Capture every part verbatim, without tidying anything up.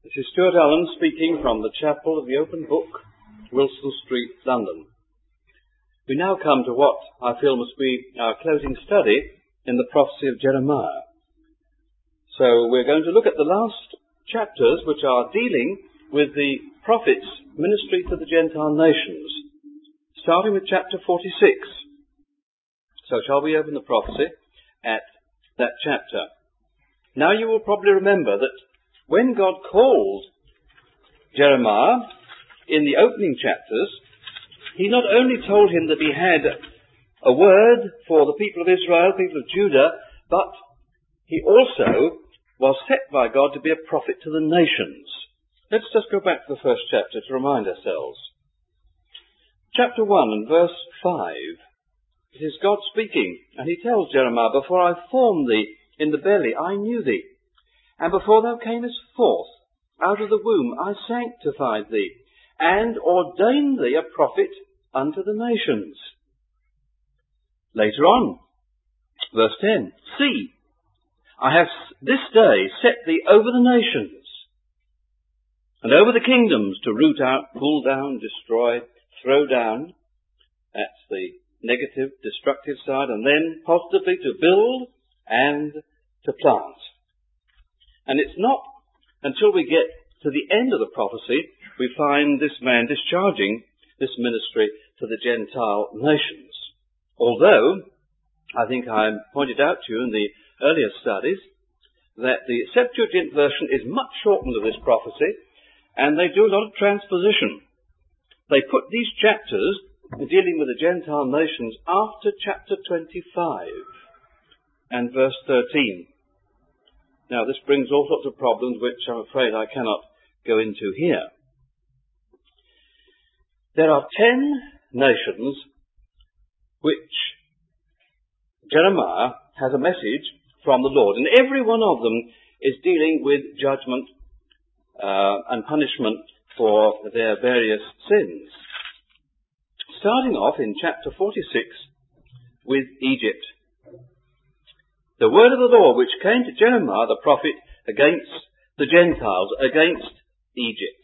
This is Stuart Allen speaking from the Chapel of the Open Book, Wilson Street, London. We now come to what I feel must be our closing study in the prophecy of Jeremiah. So we're going to look at the last chapters which are dealing with the prophet's ministry to the Gentile nations, starting with chapter forty-six. So shall we open the prophecy at that chapter? Now you will probably remember that when God called Jeremiah in the opening chapters, he not only told him that he had a word for the people of Israel, people of Judah, but he also was set by God to be a prophet to the nations. Let's just go back to the first chapter to remind ourselves. Chapter one and verse five. It is God speaking, and he tells Jeremiah, "Before I formed thee in the belly, I knew thee. And before thou camest forth out of the womb, I sanctified thee, and ordained thee a prophet unto the nations." Later on, verse ten, "See, I have this day set thee over the nations, and over the kingdoms, to root out, pull down, destroy, throw down." That's the negative, destructive side, and then positively to build and to plant. And it's not until we get to the end of the prophecy we find this man discharging this ministry to the Gentile nations. Although, I think I pointed out to you in the earlier studies, that the Septuagint version is much shortened of this prophecy, and they do a lot of transposition. They put these chapters dealing with the Gentile nations after chapter twenty-five and verse thirteen. Now, this brings all sorts of problems which I'm afraid I cannot go into here. There are ten nations which Jeremiah has a message from the Lord, and every one of them is dealing with judgment uh, and punishment for their various sins. Starting off in chapter forty-six with Egypt. The word of the Lord which came to Jeremiah the prophet against the Gentiles, against Egypt.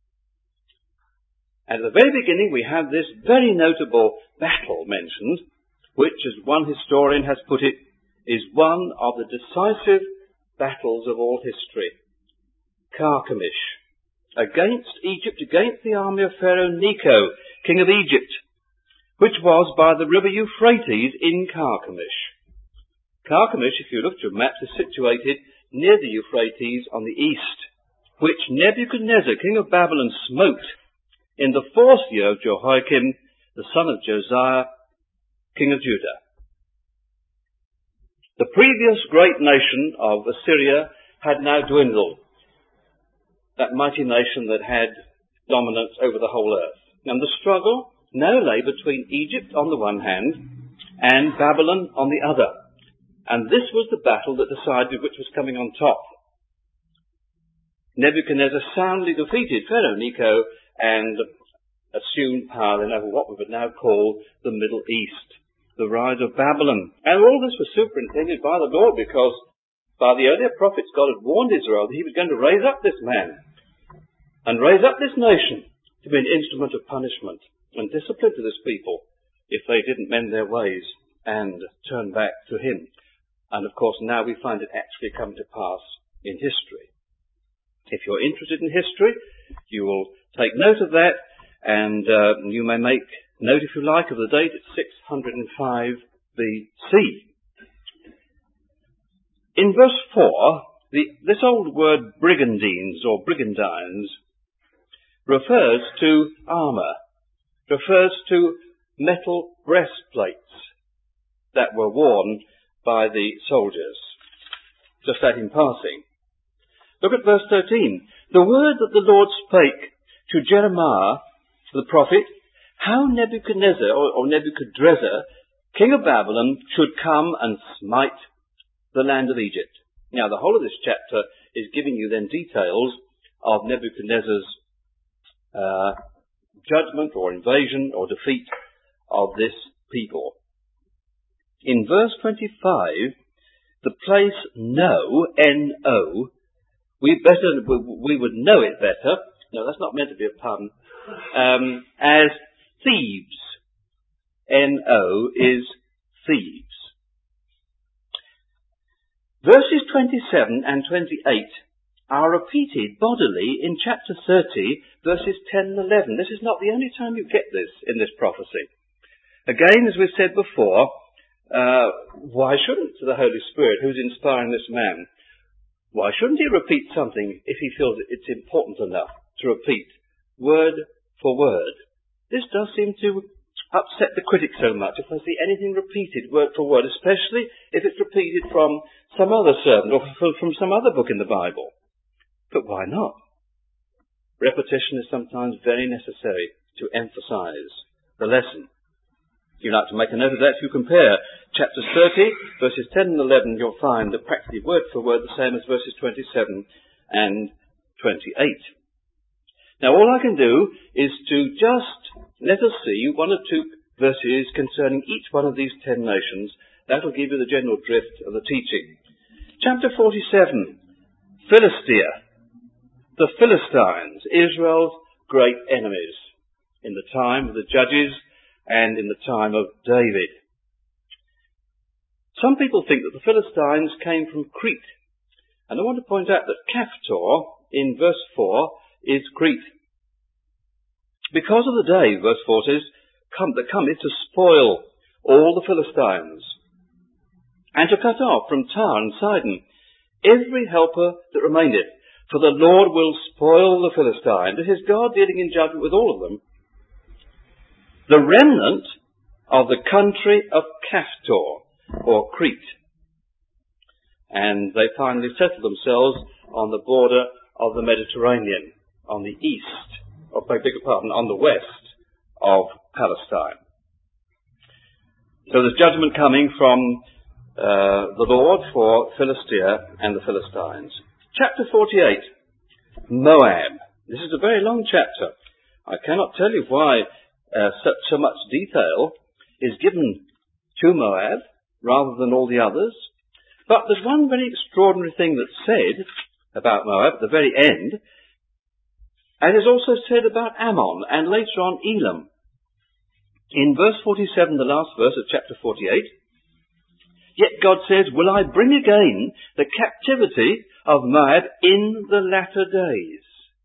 And at the very beginning we have this very notable battle mentioned, which, as one historian has put it, is one of the decisive battles of all history. Carchemish, against Egypt, against the army of Pharaoh Necho, king of Egypt, which was by the river Euphrates in Carchemish. Carchemish, if you look at your maps, is situated near the Euphrates on the east, which Nebuchadnezzar, king of Babylon, smote in the fourth year of Jehoiakim, the son of Josiah, king of Judah. The previous great nation of Assyria had now dwindled, that mighty nation that had dominance over the whole earth. And the struggle now lay between Egypt on the one hand and Babylon on the other. And this was the battle that decided which was coming on top. Nebuchadnezzar soundly defeated Pharaoh Necho and assumed power then over what we would now call the Middle East, the rise of Babylon. And all this was superintended by the Lord, because by the earlier prophets God had warned Israel that he was going to raise up this man and raise up this nation to be an instrument of punishment and discipline to this people if they didn't mend their ways and turn back to him. And of course now we find it actually come to pass in history. If you're interested in history, you will take note of that, and uh, you may make note, if you like, of the date at six hundred five B C. In verse four, the, this old word brigandines or brigandines refers to armour, refers to metal breastplates that were worn by the soldiers. Just that in passing. Look at verse thirteen. The word that the Lord spake to Jeremiah, the prophet, how Nebuchadnezzar, or, or Nebuchadrezzar, king of Babylon, should come and smite the land of Egypt. Now, the whole of this chapter is giving you then details of Nebuchadnezzar's uh, judgment or invasion or defeat of this people. In verse twenty-five, the place No, N O, we better, we would know it better, no, that's not meant to be a pun, um, as thieves. N O is thieves. Verses twenty-seven and twenty-eight are repeated bodily in chapter thirty, verses ten and eleven. This is not the only time you get this in this prophecy. Again, as we've said before, uh, why shouldn't the Holy Spirit, who's inspiring this man, why shouldn't he repeat something if he feels it's important enough to repeat word for word? This does seem to upset the critic so much if I see anything repeated word for word, especially if it's repeated from some other sermon or from some other book in the Bible. But why not? Repetition is sometimes very necessary to emphasize the lesson. If you'd like to make a note of that, if you compare chapter thirty, verses ten and eleven, you'll find that practically word for word the same as verses twenty-seven and twenty-eight. Now all I can do is to just let us see one or two verses concerning each one of these ten nations. That will give you the general drift of the teaching. Chapter forty-seven, Philistia. The Philistines, Israel's great enemies in the time of the Judges and in the time of David. Some people think that the Philistines came from Crete. And I want to point out that Caphtor, in verse four, is Crete. Because of the day, verse four says, come, that cometh to spoil all the Philistines, and to cut off from Tyre and Sidon every helper that remaineth. For the Lord will spoil the Philistines. This is God dealing in judgment with all of them. The remnant of the country of Caphtor, or Crete. And they finally settled themselves on the border of the Mediterranean, on the east, or beg your pardon, on the west of Palestine. So there's judgment coming from uh, the Lord for Philistia and the Philistines. Chapter forty-eight, Moab. This is a very long chapter. I cannot tell you why Uh, so, so much detail is given to Moab rather than all the others. But there's one very extraordinary thing that's said about Moab at the very end, and is also said about Ammon and later on Elam. In verse forty-seven, the last verse of chapter forty-eight, yet God says, will I bring again the captivity of Moab in the latter days,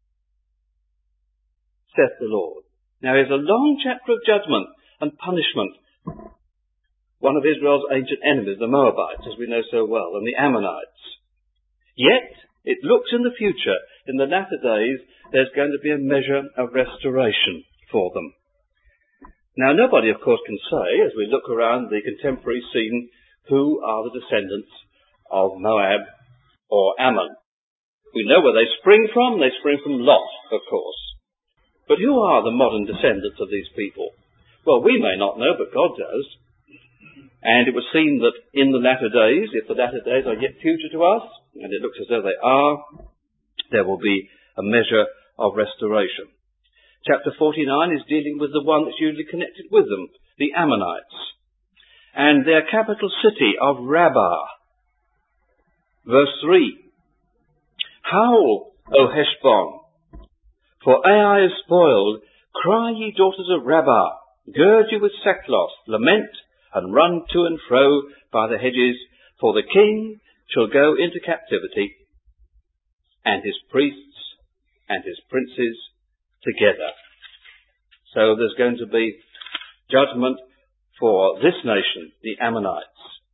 saith the Lord. Now here's a long chapter of judgment and punishment. One of Israel's ancient enemies, the Moabites, as we know so well, and the Ammonites. Yet, it looks in the future, in the latter days, there's going to be a measure of restoration for them. Now nobody, of course, can say, as we look around the contemporary scene, who are the descendants of Moab or Ammon. We know where they spring from. They spring from Lot, of course. But who are the modern descendants of these people? Well, we may not know, but God does. And it would seem that in the latter days, if the latter days are yet future to us, and it looks as though they are, there will be a measure of restoration. Chapter forty-nine is dealing with the one that's usually connected with them, the Ammonites, and their capital city of Rabbah. Verse three, howl, O Heshbon, for Ai is spoiled. Cry, ye daughters of Rabbah, gird you with sackcloth, lament, and run to and fro by the hedges, for the king shall go into captivity, and his priests and his princes together. So there's going to be judgment for this nation, the Ammonites.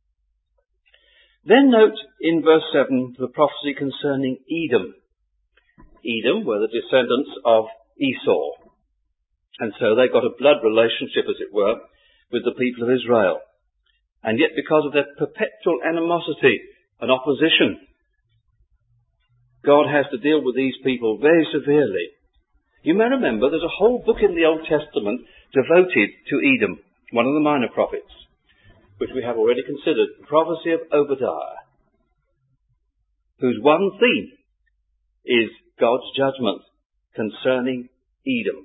Then note in verse seven the prophecy concerning Edom. Edom were the descendants of Esau. And so they got a blood relationship, as it were, with the people of Israel. And yet because of their perpetual animosity and opposition, God has to deal with these people very severely. You may remember there's a whole book in the Old Testament devoted to Edom, one of the minor prophets, which we have already considered, the prophecy of Obadiah, whose one theme is God's judgment concerning Edom.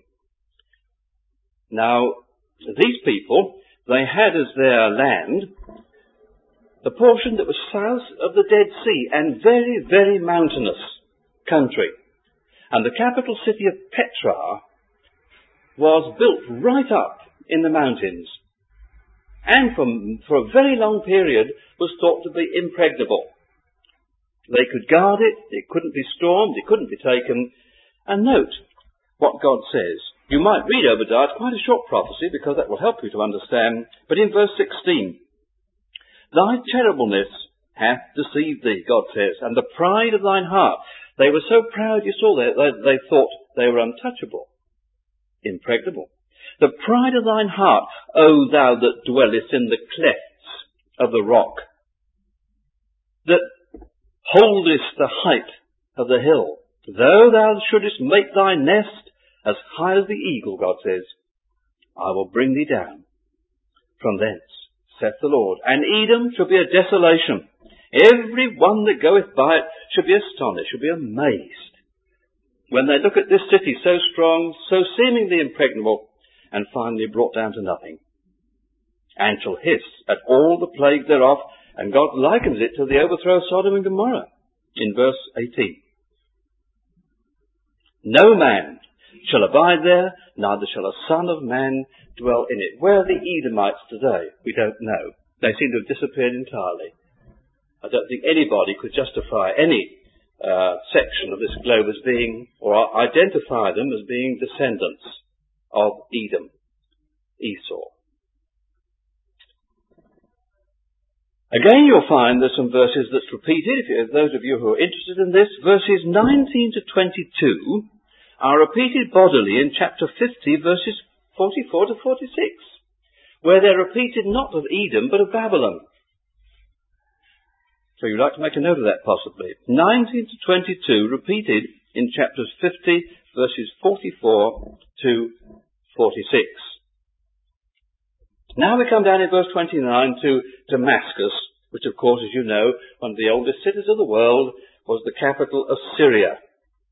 Now, these people, they had as their land the portion that was south of the Dead Sea and very, very mountainous. country. And the capital city of Petra was built right up in the mountains, and from, for a very long period was thought to be impregnable. They could guard it, it couldn't be stormed, it couldn't be taken. And note what God says. You might read Obadiah, it's quite a short prophecy because that will help you to understand. But in verse sixteen, thy terribleness hath deceived thee, God says, and the pride of thine heart. They were so proud, you saw that, they, they thought they were untouchable, impregnable. The pride of thine heart, O thou that dwellest in the clefts of the rock, that holdest the height of the hill, though thou shouldest make thy nest as high as the eagle, God says, I will bring thee down from thence, saith the Lord. And Edom shall be a desolation. Every one that goeth by it shall be astonished, shall be amazed, when they look at this city so strong, so seemingly impregnable, and finally brought down to nothing, and shall hiss at all the plague thereof. And God likens it to the overthrow of Sodom and Gomorrah in verse eighteen. No man shall abide there, neither shall a son of man dwell in it. Where are the Edomites today? We don't know. They seem to have disappeared entirely. I don't think anybody could justify any uh, section of this globe as being, or identify them as being descendants of Edom, Esau. Again, you'll find there's some verses that's repeated. If you, those of you who are interested in this, verses nineteen to twenty-two are repeated bodily in chapter fifty, verses forty-four to forty-six, where they're repeated not of Edom, but of Babylon. So you'd like to make a note of that possibly. nineteen to twenty-two repeated in chapters fifty, verses forty-four to forty-six. Now we come down in verse twenty-nine to Damascus, which of course, as you know, one of the oldest cities of the world, was the capital of Syria.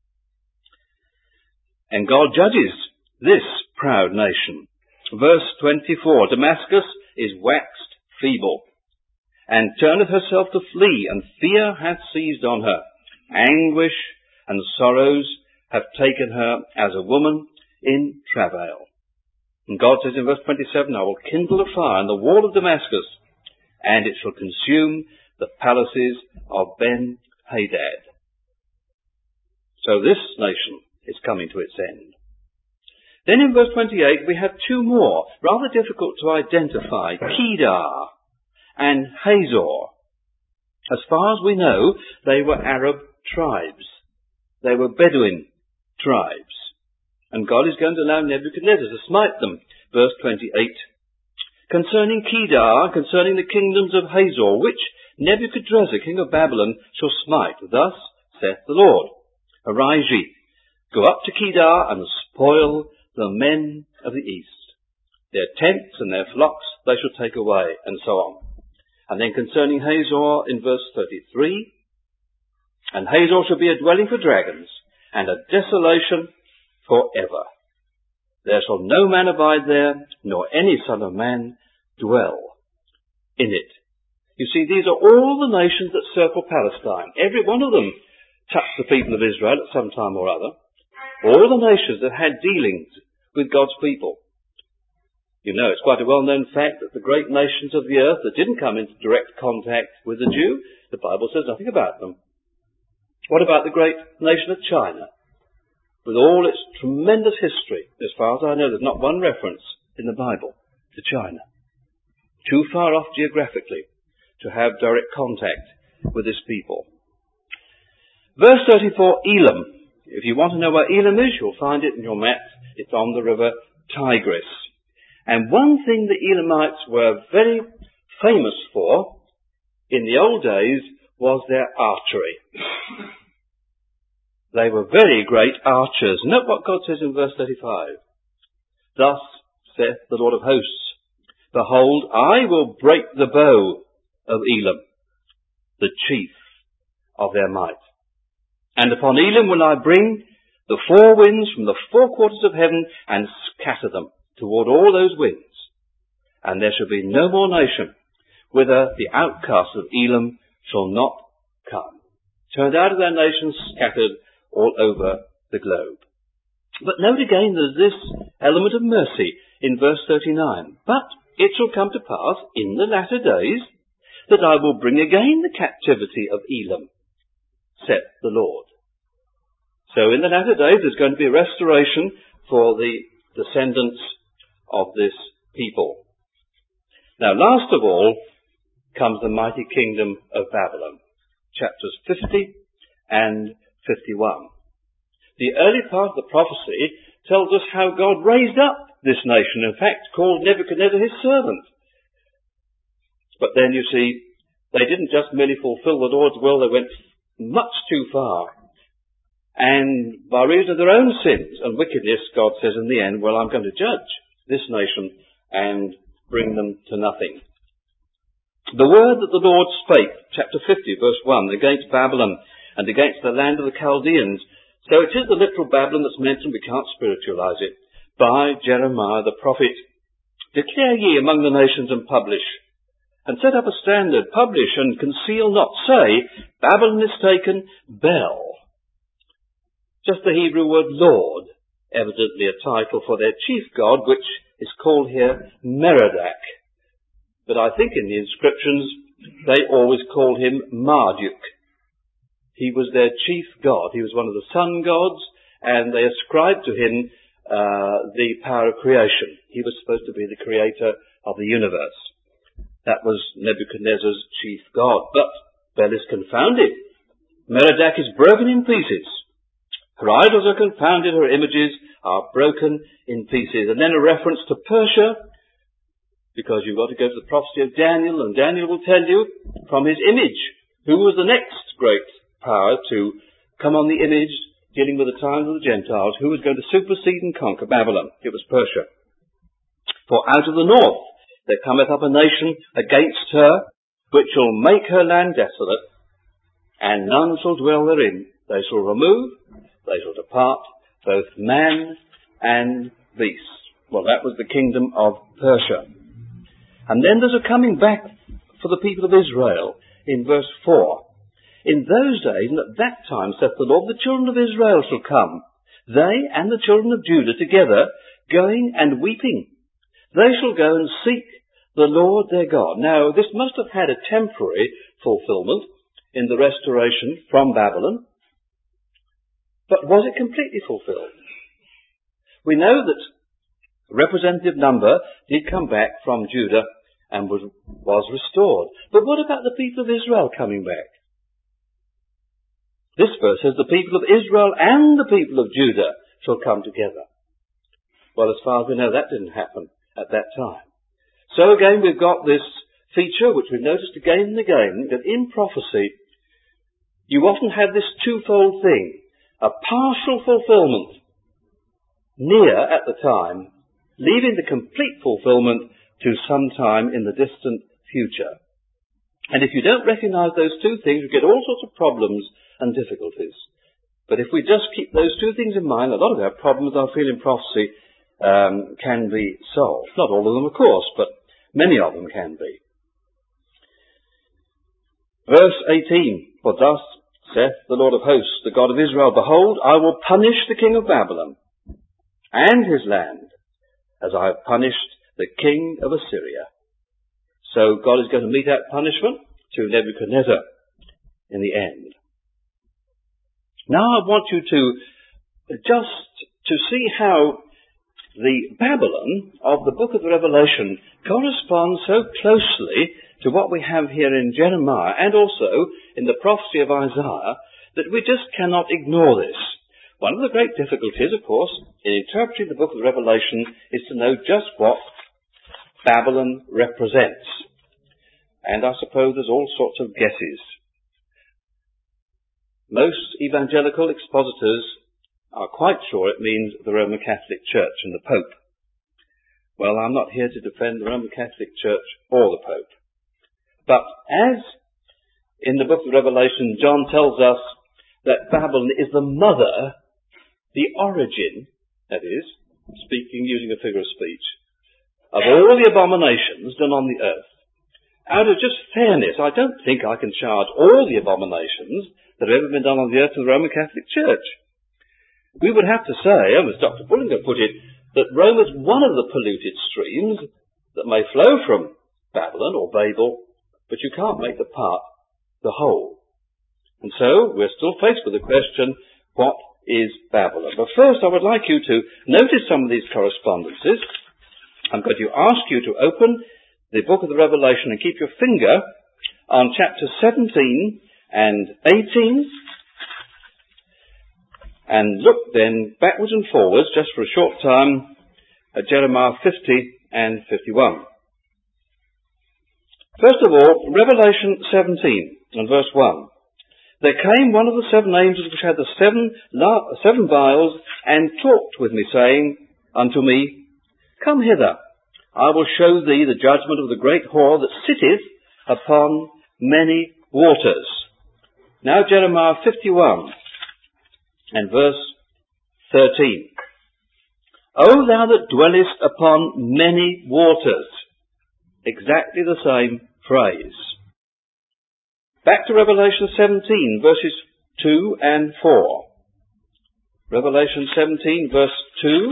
And God judges this proud nation. Verse twenty-four, Damascus is waxed feeble, and turneth herself to flee, and fear hath seized on her. Anguish and sorrows have taken her as a woman in travail. And God says in verse twenty-seven, I will kindle a fire in the wall of Damascus, and it shall consume the palaces of Ben-Hadad. So this nation is coming to its end. Then in verse twenty-eight we have two more, rather difficult to identify, Kedar and Hazor. As far as we know, they were Arab tribes. They were Bedouin tribes. And God is going to allow Nebuchadnezzar to smite them. Verse twenty-eight. Concerning Kedar, concerning the kingdoms of Hazor, which Nebuchadnezzar, king of Babylon, shall smite. Thus saith the Lord, Arise ye, go up to Kedar, and spoil the men of the east. Their tents and their flocks they shall take away, and so on. And then concerning Hazor in verse thirty-three, and Hazor shall be a dwelling for dragons, and a desolation forever. There shall no man abide there, nor any son of man dwell in it. You see, these are all the nations that circle Palestine. Every one of them touched the people of Israel at some time or other. All the nations that had dealings with God's people. You know, it's quite a well-known fact that the great nations of the earth that didn't come into direct contact with the Jew, the Bible says nothing about them. What about the great nation of China? With all its tremendous history, as far as I know, there's not one reference in the Bible to China. Too far off geographically to have direct contact with this people. Verse thirty-four, Elam. If you want to know where Elam is, you'll find it in your map. It's on the river Tigris. And one thing the Elamites were very famous for in the old days was their archery. They were very great archers. Note what God says in verse thirty-five. Thus saith the Lord of hosts, Behold, I will break the bow of Elam, the chief of their might. And upon Elam will I bring the four winds from the four quarters of heaven, and scatter them toward all those winds. And there shall be no more nation whither the outcasts of Elam shall not come. Turned out of their nations, scattered all over the globe. But note again there's this element of mercy in verse thirty-nine. But it shall come to pass in the latter days that I will bring again the captivity of Elam, saith the Lord. So in the latter days there's going to be a restoration for the descendants of this people. Now last of all comes the mighty kingdom of Babylon, chapters fifty and fifty-one. The early part of the prophecy tells us how God raised up this nation, in fact called Nebuchadnezzar his servant. But then you see, they didn't just merely fulfill the Lord's will, they went much too far. And by reason of their own sins and wickedness, God says in the end, well, I'm going to judge this nation and bring them to nothing. The word that the Lord spake, chapter fifty, verse one, against Babylon and against the land of the Chaldeans. So it is the literal Babylon that's mentioned, we can't spiritualize it, by Jeremiah the prophet. Declare ye among the nations and publish, and set up a standard, publish and conceal not. Say, Babylon is taken, Bel. Just the Hebrew word Lord, evidently a title for their chief god, which is called here Merodach. But I think in the inscriptions they always called him Marduk. He was their chief god. He was one of the sun gods, and they ascribed to him uh, the power of creation. He was supposed to be the creator of the universe. That was Nebuchadnezzar's chief god. But Bel is confounded. Merodach is broken in pieces. Her idols are confounded, her images are broken in pieces. And then a reference to Persia, because you've got to go to the prophecy of Daniel, and Daniel will tell you from his image who was the next great power to come on the image, dealing with the times of the Gentiles, who was going to supersede and conquer Babylon. It was Persia. For out of the north there cometh up a nation against her, which shall make her land desolate, and none shall dwell therein. They shall remove, they shall depart, both man and beast. Well, that was the kingdom of Persia. And then there's a coming back for the people of Israel in verse four. In those days, and at that time, saith the Lord, the children of Israel shall come, they and the children of Judah together, going and weeping. They shall go and seek the Lord their God. Now, this must have had a temporary fulfillment in the restoration from Babylon. But was it completely fulfilled? We know that a representative number did come back from Judah and was, was restored. But what about the people of Israel coming back? This verse says the people of Israel and the people of Judah shall come together. Well, as far as we know, that didn't happen at that time. So again, we've got this feature, which we've noticed again and again, that in prophecy, you often have this twofold thing. A partial fulfillment near at the time, leaving the complete fulfillment to some time in the distant future. And if you don't recognize those two things, you get all sorts of problems and difficulties. But if we just keep those two things in mind, a lot of our problems, I feel, in prophecy um, can be solved. Not all of them, of course, but many of them can be. Verse eighteen, for thus saith the Lord of hosts, the God of Israel, behold, I will punish the king of Babylon and his land, as I have punished the king of Assyria. So God is going to mete out punishment to Nebuchadnezzar in the end. Now I want you to just to see how the Babylon of the book of the Revelation corresponds so closely to what we have here in Jeremiah and also in the prophecy of Isaiah that we just cannot ignore this. One of the great difficulties, of course, in interpreting the book of the Revelation is to know just what Babylon represents. And I suppose there's all sorts of guesses. Most evangelical expositors are quite sure it means the Roman Catholic Church and the Pope. Well, I'm not here to defend the Roman Catholic Church or the Pope. But as in the book of Revelation, John tells us that Babylon is the mother, the origin, that is, speaking using a figure of speech, of all the abominations done on the earth. Out of just fairness, I don't think I can charge all the abominations that have ever been done on the earth to the Roman Catholic Church. we would have to say, as Doctor Bullinger put it, that Rome is one of the polluted streams that may flow from Babylon or Babel, but you can't make the part the whole. And so we're still faced with the question, what is Babylon? But first I would like you to notice some of these correspondences. I'm going to ask you to open the book of the Revelation and keep your finger on chapter seventeen and eighteen, and look then backwards and forwards just for a short time at Jeremiah fifty and fifty-one. First of all, Revelation seventeen and verse one. There came one of the seven angels which had the seven, la- seven vials, and talked with me, saying unto me, Come hither, I will show thee the judgment of the great whore that sitteth upon many waters. Now Jeremiah fifty-one and verse thirteen. O thou that dwellest upon many waters. Exactly the same phrase. Back to Revelation seventeen, verses two and four. Revelation seventeen, verse two.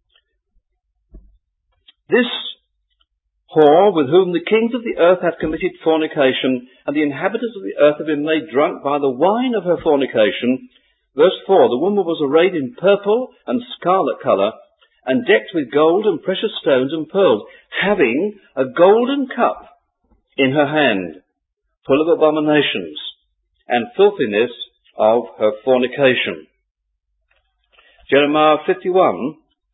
This whore with whom the kings of the earth have committed fornication, and the inhabitants of the earth have been made drunk by the wine of her fornication. Verse four. The woman was arrayed in purple and scarlet colour, and decked with gold and precious stones and pearls, having a golden cup in her hand, full of abominations and filthiness of her fornication. Jeremiah fifty-one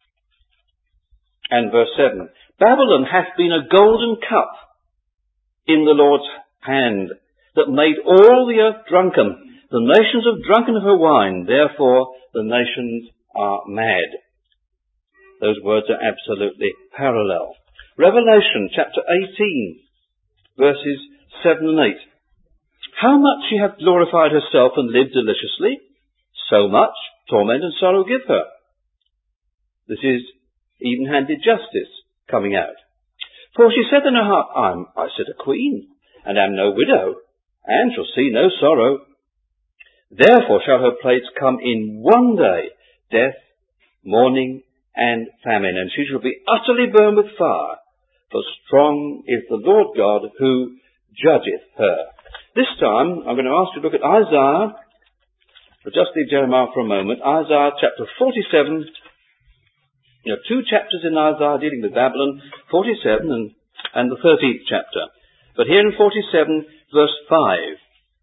and verse seven. Babylon hath been a golden cup in the Lord's hand, that made all the earth drunken. The nations have drunken of her wine, therefore the nations are mad. Those words are absolutely parallel. Revelation chapter eighteen, verses seven and eight. How much she hath glorified herself and lived deliciously, so much torment and sorrow give her. This is even-handed justice coming out. For she said in her heart, I'm, I sit a queen, and am no widow, and shall see no sorrow. Therefore shall her plagues come in one day, death, mourning, and famine, and she shall be utterly burned with fire, for strong is the Lord God who judgeth her. This time, I'm going to ask you to look at Isaiah, but just leave Jeremiah for a moment. Isaiah chapter forty-seven. You know, two chapters in Isaiah dealing with Babylon, forty-seven and, and the thirteenth chapter. But here in forty-seven, verse five.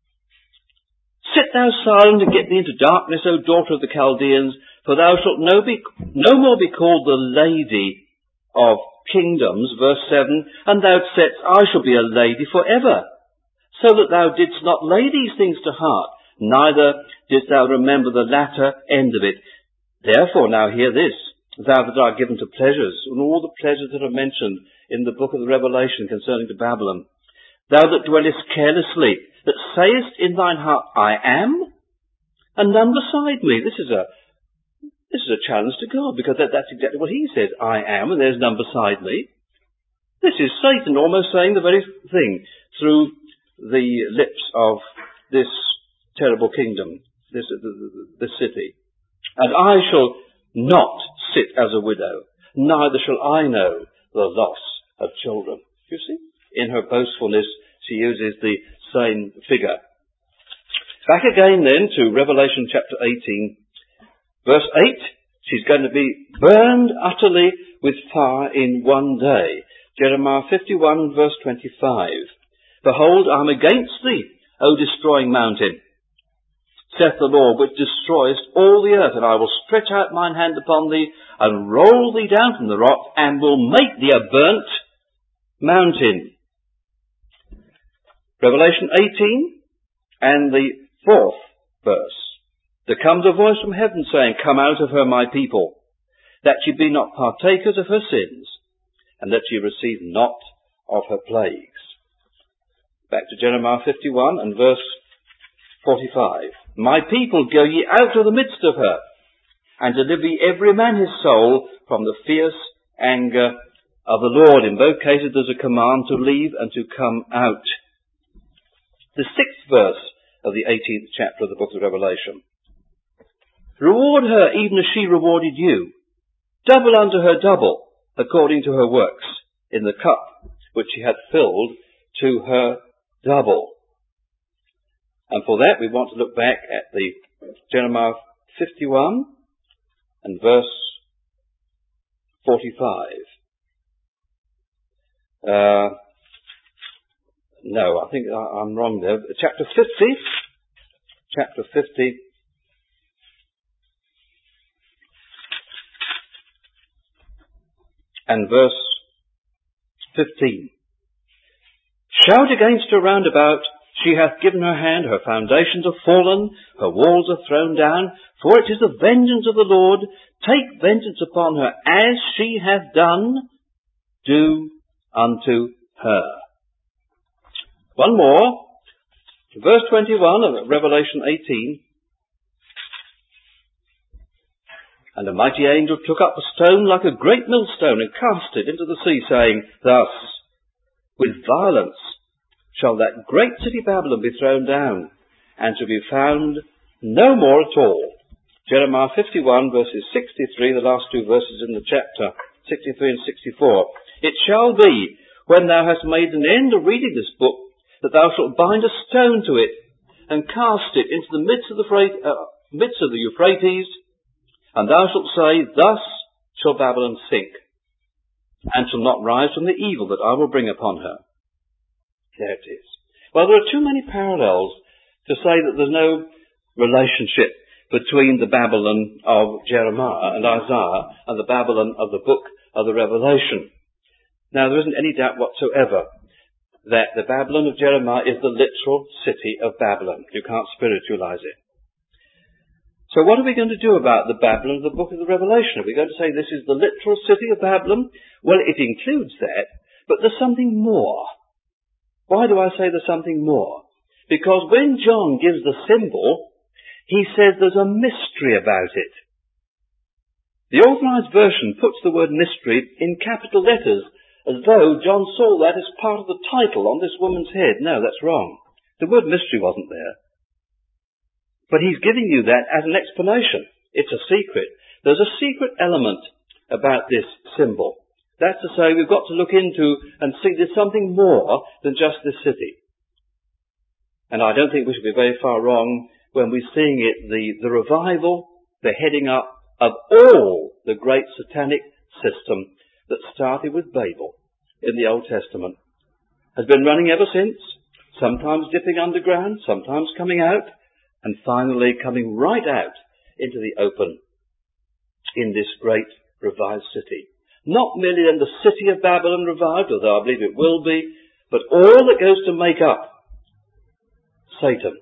Sit thou silent and get thee into darkness, O daughter of the Chaldeans, for thou shalt no, be, no more be called the lady of kingdoms, verse seven, and thou saidst, I shall be a lady forever, so that thou didst not lay these things to heart, neither didst thou remember the latter end of it. Therefore now hear this, thou that art given to pleasures, and all the pleasures that are mentioned in the book of the Revelation concerning to Babylon, thou that dwellest carelessly, that sayest in thine heart, I am, and none beside me. This is a This is a challenge to God, because that, that's exactly what he says. I am, and there's none beside me. This is Satan almost saying the very thing through the lips of this terrible kingdom, this, this city. And I shall not sit as a widow, neither shall I know the loss of children. You see? In her boastfulness, she uses the same figure. Back again then to Revelation chapter eighteen. Verse eight, she's going to be burned utterly with fire in one day. Jeremiah fifty-one, verse twenty-five. Behold, I am against thee, O destroying mountain, saith the Lord, which destroyest all the earth, and I will stretch out mine hand upon thee, and roll thee down from the rock, and will make thee a burnt mountain. Revelation eighteen, and the fourth verse. There comes a voice from heaven saying, Come out of her, my people, that ye be not partakers of her sins, and that ye receive not of her plagues. Back to Jeremiah fifty-one and verse forty-five. My people, go ye out of the midst of her, and deliver ye every man his soul from the fierce anger of the Lord. In both cases there's a command to leave and to come out. The sixth verse of the eighteenth chapter of the book of Revelation. Reward her even as she rewarded you. Double unto her double, according to her works, in the cup which she hath filled to her double. And for that we want to look back at the Jeremiah fifty-one and verse forty-five. Uh, no, I think I, I'm wrong there. Chapter fifty. Chapter fifty. And verse fifteen. Shout against her round about, she hath given her hand, her foundations are fallen, her walls are thrown down, for it is the vengeance of the Lord. Take vengeance upon her, as she hath done, do unto her. One more, verse twenty-one of Revelation eighteen. And a mighty angel took up a stone like a great millstone and cast it into the sea, saying, Thus, with violence shall that great city Babylon be thrown down, and shall be found no more at all. Jeremiah fifty-one, verses sixty-three, the last two verses in the chapter, sixty-three and sixty-four. It shall be, when thou hast made an end of reading this book, that thou shalt bind a stone to it, and cast it into the midst of the, uh, midst of the Euphrates, and thou shalt say, Thus shall Babylon sink, and shall not rise from the evil that I will bring upon her. There it is. Well, there are too many parallels to say that there's no relationship between the Babylon of Jeremiah and Isaiah and the Babylon of the book of the Revelation. Now, there isn't any doubt whatsoever that the Babylon of Jeremiah is the literal city of Babylon. You can't spiritualize it. So what are we going to do about the Babylon of the book of the Revelation? Are we going to say this is the literal city of Babylon? Well, it includes that, but there's something more. Why do I say there's something more? Because when John gives the symbol, he says there's a mystery about it. The Authorized Version puts the word mystery in capital letters, as though John saw that as part of the title on this woman's head. No, that's wrong. The word mystery wasn't there. But he's giving you that as an explanation. It's a secret. There's a secret element about this symbol. That's to say, we've got to look into and see there's something more than just this city. And I don't think we should be very far wrong when we're seeing it, the, the revival, the heading up of all the great satanic system that started with Babel in the Old Testament, has been running ever since, sometimes dipping underground, sometimes coming out, and finally coming right out into the open in this great revived city. Not merely in the city of Babylon revived, although I believe it will be, but all that goes to make up Satan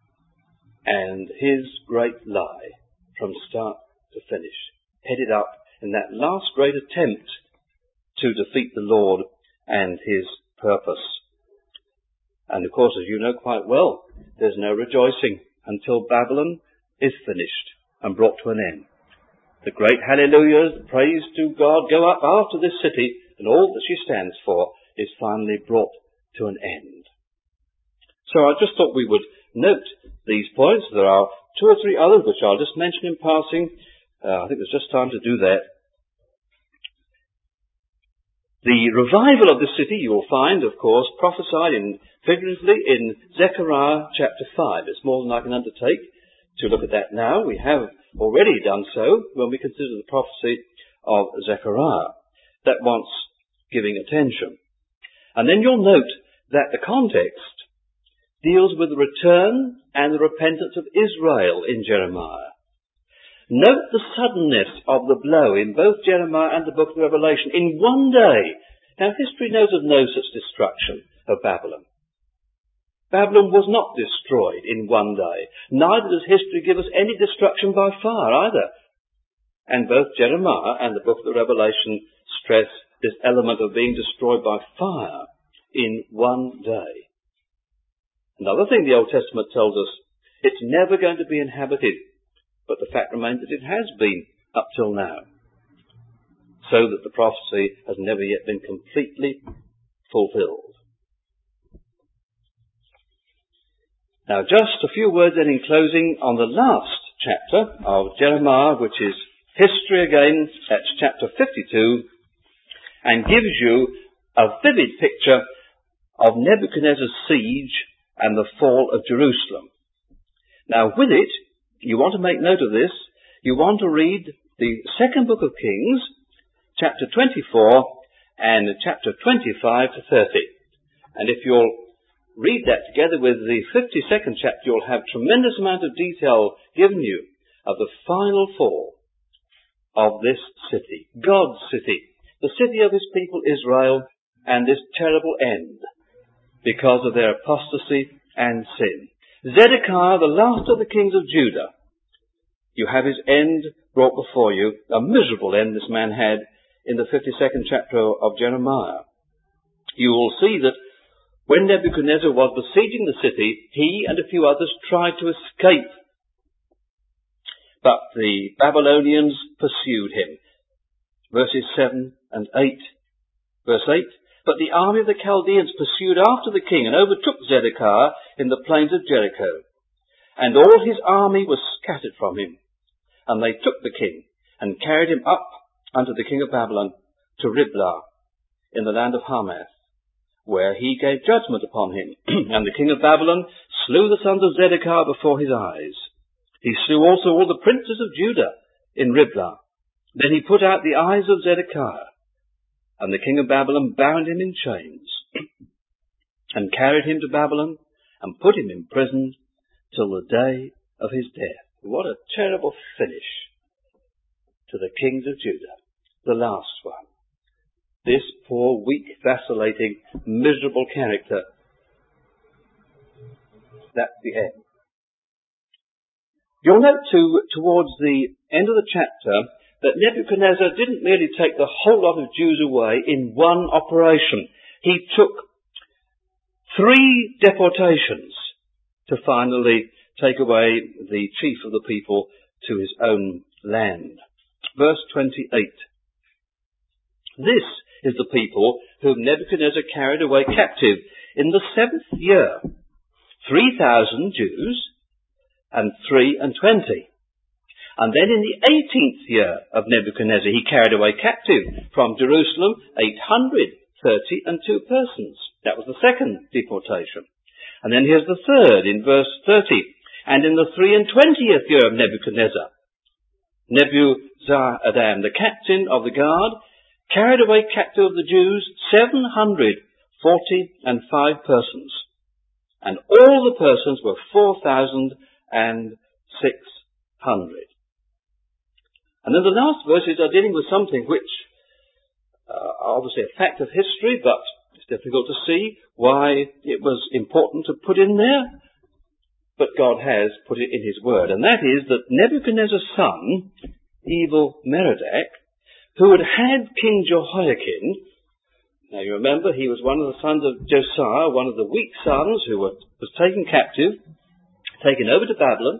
and his great lie from start to finish, headed up in that last great attempt to defeat the Lord and his purpose. And of course, as you know quite well, there's no rejoicing until Babylon is finished and brought to an end. The great hallelujahs, the praise to God, go up after this city, and all that she stands for is finally brought to an end. So I just thought we would note these points. There are two or three others which I'll just mention in passing. Uh, I think it's just time to do that. The revival of the city you will find, of course, prophesied in, figuratively in Zechariah chapter five. It's more than I can undertake to look at that now. We have already done so when we consider the prophecy of Zechariah. That wants giving attention. And then you'll note that the context deals with the return and the repentance of Israel in Jeremiah. Note the suddenness of the blow in both Jeremiah and the book of Revelation in one day. Now, history knows of no such destruction of Babylon. Babylon was not destroyed in one day. Neither does history give us any destruction by fire either. And both Jeremiah and the book of the Revelation stress this element of being destroyed by fire in one day. Another thing the Old Testament tells us, it's never going to be inhabited. But the fact remains that it has been up till now. So that the prophecy has never yet been completely fulfilled. Now just a few words then in closing on the last chapter of Jeremiah, which is history again, that's chapter fifty-two, and gives you a vivid picture of Nebuchadnezzar's siege and the fall of Jerusalem. Now with it, you want to make note of this, you want to read the second book of Kings, chapter twenty-four and chapter twenty-five to thirty. And if you'll read that together with the fifty-second chapter, you'll have tremendous amount of detail given you of the final fall of this city, God's city, the city of his people Israel, and this terrible end because of their apostasy and sin. Zedekiah, the last of the kings of Judah, you have his end brought before you, a miserable end this man had in the fifty-second chapter of Jeremiah. You will see that when Nebuchadnezzar was besieging the city, he and a few others tried to escape. But the Babylonians pursued him. Verses seven and eight. Verse eight. But the army of the Chaldeans pursued after the king and overtook Zedekiah in the plains of Jericho. And all his army was scattered from him. And they took the king and carried him up unto the king of Babylon to Riblah in the land of Hamath, where he gave judgment upon him. And the king of Babylon slew the sons of Zedekiah before his eyes. He slew also all the princes of Judah in Riblah. Then he put out the eyes of Zedekiah. And the king of Babylon bound him in chains and carried him to Babylon and put him in prison till the day of his death. What a terrible finish to the kings of Judah, the last one. This poor, weak, vacillating, miserable character. That's the end. You'll note too, towards the end of the chapter, that Nebuchadnezzar didn't merely take the whole lot of Jews away in one operation. He took three deportations to finally take away the chief of the people to his own land. Verse twenty-eight. This is the people whom Nebuchadnezzar carried away captive in the seventh year. Three thousand Jews and three and twenty. And then in the eighteenth year of Nebuchadnezzar he carried away captive from Jerusalem eight hundred thirty and two persons. That was the second deportation. And then here's the third in verse thirty. And in the three and twentieth year of Nebuchadnezzar, Nebuzaradan, the captain of the guard, carried away captive of the Jews seven hundred forty and five persons. And all the persons were four thousand and six hundred. And then the last verses are dealing with something which uh, are obviously a fact of history, but it's difficult to see why it was important to put in there. But God has put it in his word. And that is that Nebuchadnezzar's son, Evil-Merodach, who had had King Jehoiakim, now you remember he was one of the sons of Josiah, one of the weak sons who was taken captive, taken over to Babylon,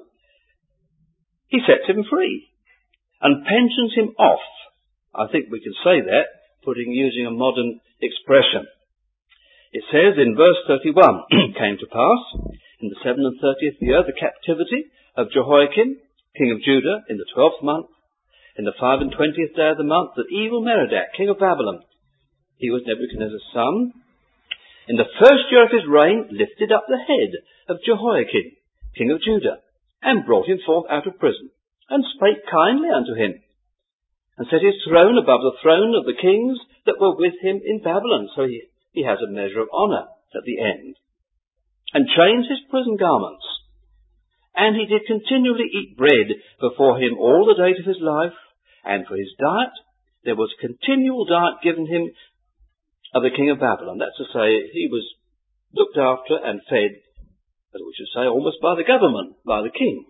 he sets him free and pensions him off. I think we can say that, putting using a modern expression. It says in verse thirty-one, came to pass in the seven and thirtieth year the captivity of Jehoiakim, king of Judah, in the twelfth month, in the five and twentieth day of the month, that Evil-Merodach, king of Babylon, he was Nebuchadnezzar's son, in the first year of his reign, lifted up the head of Jehoiakim, king of Judah, and brought him forth out of prison, and spake kindly unto him, and set his throne above the throne of the kings that were with him in Babylon. So he, he has a measure of honour at the end. And changed his prison garments. And he did continually eat bread before him all the days of his life, and for his diet there was continual diet given him of the king of Babylon. That's to say, he was looked after and fed, as we should say, almost by the government, by the king.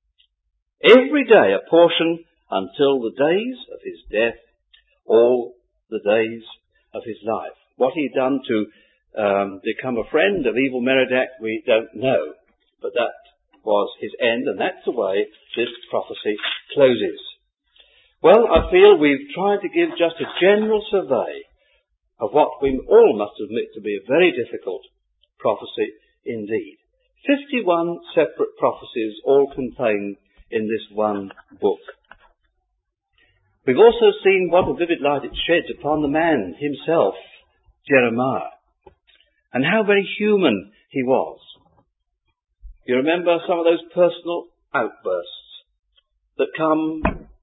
Every day a portion until the days of his death, all the days of his life. What he'd done to um, become a friend of Evil-Merodach, we don't know. But that was his end, and that's the way this prophecy closes. Well, I feel we've tried to give just a general survey of what we all must admit to be a very difficult prophecy indeed. fifty-one separate prophecies all contained in this one book. We've also seen what a vivid light it sheds upon the man himself, Jeremiah, and how very human he was. You remember some of those personal outbursts that come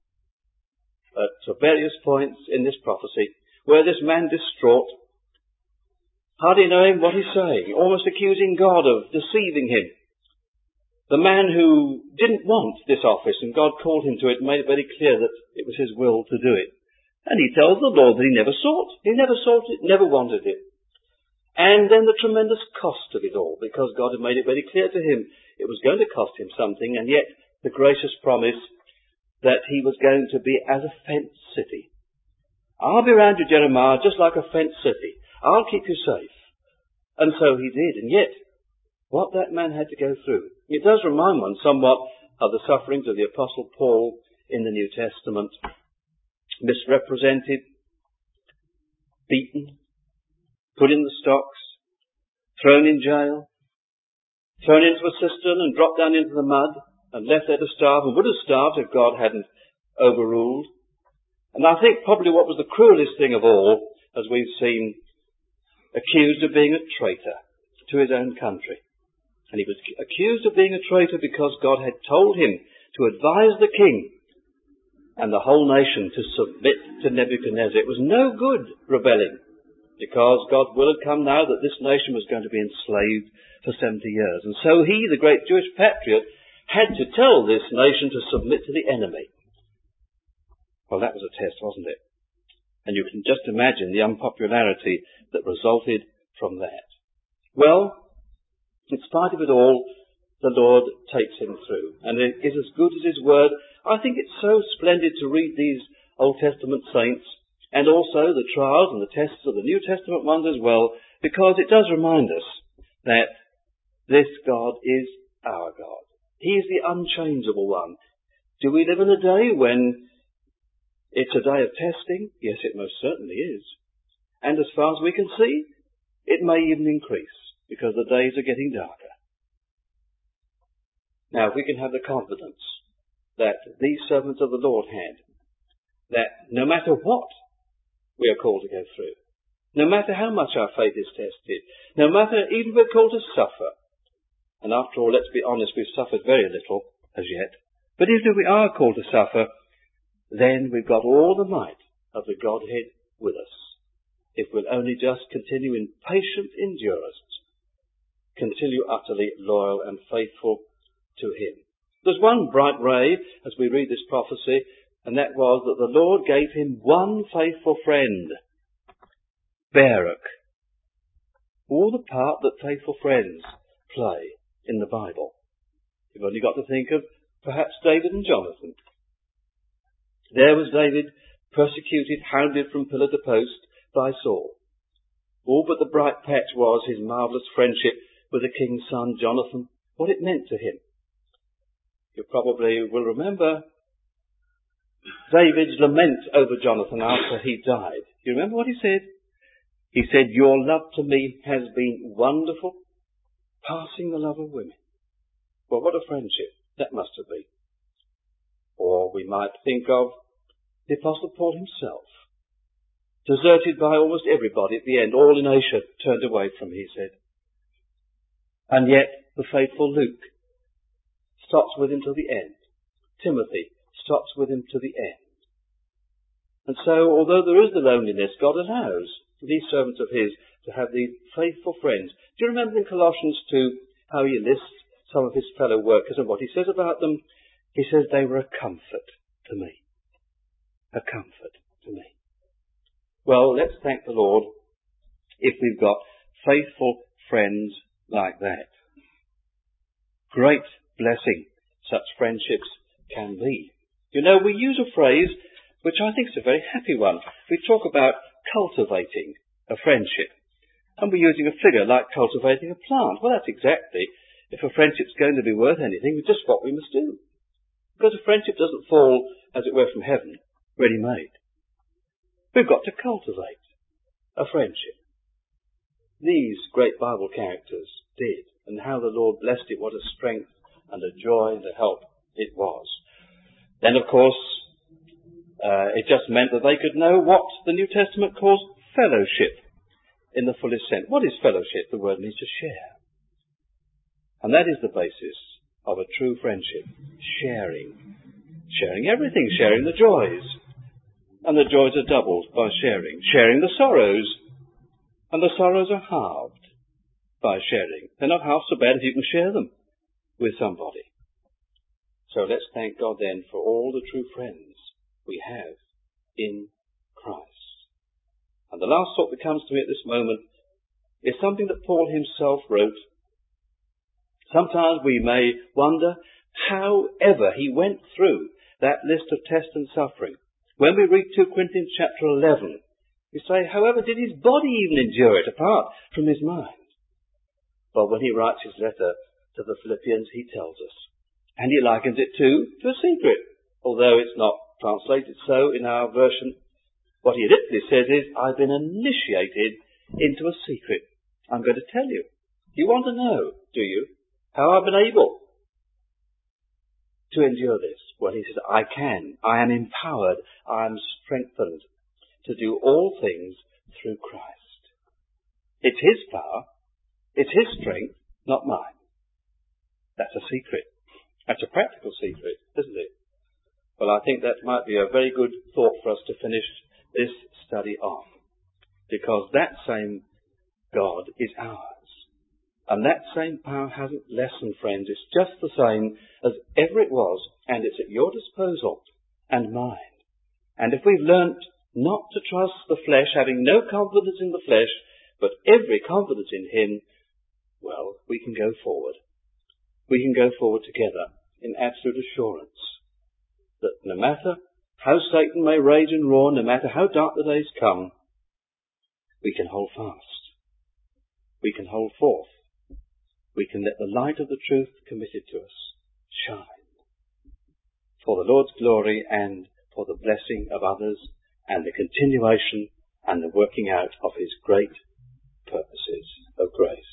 at various points in this prophecy, where this man distraught, hardly knowing what he's saying, almost accusing God of deceiving him. The man who didn't want this office, and God called him to it and made it very clear that it was his will to do it. And he tells the Lord that he never sought. He never sought it, never wanted it. And then the tremendous cost of it all, because God had made it very clear to him it was going to cost him something, and yet the gracious promise that he was going to be as a fenced city. I'll be around you, Jeremiah, just like a fenced city. I'll keep you safe. And so he did, and yet what that man had to go through. It does remind one somewhat of the sufferings of the Apostle Paul in the New Testament. Misrepresented, beaten, put in the stocks, thrown in jail, thrown into a cistern and dropped down into the mud and left there to starve, and would have starved if God hadn't overruled. And I think probably what was the cruelest thing of all, as we've seen, accused of being a traitor to his own country. And he was accused of being a traitor because God had told him to advise the king and the whole nation to submit to Nebuchadnezzar. It was no good rebelling, because God's will had come now that this nation was going to be enslaved for seventy years. And so he, the great Jewish patriot, had to tell this nation to submit to the enemy. Well, that was a test, wasn't it? And you can just imagine the unpopularity that resulted from that. Well, in spite of it all, the Lord takes him through. And it is as good as his word. I think it's so splendid to read these Old Testament saints, and also the trials and the tests of the New Testament ones as well, because it does remind us that this God is our God. He is the unchangeable one. Do we live in a day when it's a day of testing? Yes, it most certainly is. And as far as we can see, it may even increase, because the days are getting darker. Now, if we can have the confidence that these servants of the Lord had, that no matter what we are called to go through, no matter how much our faith is tested, no matter even if we're called to suffer, and after all, let's be honest, we've suffered very little as yet, but even if we are called to suffer, then we've got all the might of the Godhead with us, if we'll only just continue in patient endurance, continue utterly loyal and faithful to him. There's one bright ray as we read this prophecy, and that was that the Lord gave him one faithful friend, Baruch. All the part that faithful friends play in the Bible. You've only got to think of perhaps David and Jonathan. There was David, persecuted, hounded from pillar to post by Saul. All but the bright patch was his marvellous friendship with the king's son, Jonathan, what it meant to him. You probably will remember David's lament over Jonathan after he died. You remember what he said? He said, "Your love to me has been wonderful, passing the love of women." Well, what a friendship that must have been. Or we might think of the Apostle Paul himself, deserted by almost everybody at the end. All in Asia turned away from him, he said. And yet the faithful Luke stops with him to the end. Timothy stops with him to the end. And so, although there is the loneliness, God allows these servants of his to have these faithful friends. Do you remember in Colossians two how he lists some of his fellow workers and what he says about them? He says they were a comfort to me. A comfort to me. Well, let's thank the Lord if we've got faithful friends like that. Great blessing such friendships can be. You know, we use a phrase which I think is a very happy one. We talk about cultivating a friendship. And we're using a figure like cultivating a plant. Well, that's exactly, if a friendship's going to be worth anything, just what we must do. Because a friendship doesn't fall, as it were, from heaven, ready-made. We've got to cultivate a friendship. These great Bible characters did, and how the Lord blessed it, what a strength and a joy and a help It was. Then, of course, uh, it just meant that they could know what the New Testament calls fellowship in the fullest sense. What is fellowship? The word means to share. And that is the basis of a true friendship. Sharing. Sharing everything. Sharing the joys. And the joys are doubled by sharing. Sharing the sorrows. And the sorrows are halved by sharing. They're not half so bad if you can share them with somebody. So let's thank God then for all the true friends we have in Christ. And the last thought that comes to me at this moment is something that Paul himself wrote. Sometimes we may wonder how ever he went through that list of test and suffering. When we read two Corinthians chapter eleven, we say, however did his body even endure it apart from his mind? Well, when he writes his letter to the Philippians, he tells us. And he likens it too to a secret. Although it's not translated so in our version, what he literally says is, I've been initiated into a secret. I'm going to tell you. You want to know, do you, how I've been able to endure this? Well, he says, I can. I am empowered. I am strengthened to do all things through Christ. It's his power. It's his strength, not mine. That's a secret. That's a practical secret, isn't it? Well, I think that might be a very good thought for us to finish this study off. Because that same God is ours. And that same power hasn't lessened, friends. It's just the same as ever it was. And it's at your disposal and mine. And if we've learnt not to trust the flesh, having no confidence in the flesh, but every confidence in him, well, we can go forward. We can go forward together in absolute assurance that no matter how Satan may rage and roar, no matter how dark the days come, we can hold fast. We can hold forth. We can let the light of the truth committed to us shine for the Lord's glory and for the blessing of others and the continuation and the working out of his great purposes of grace.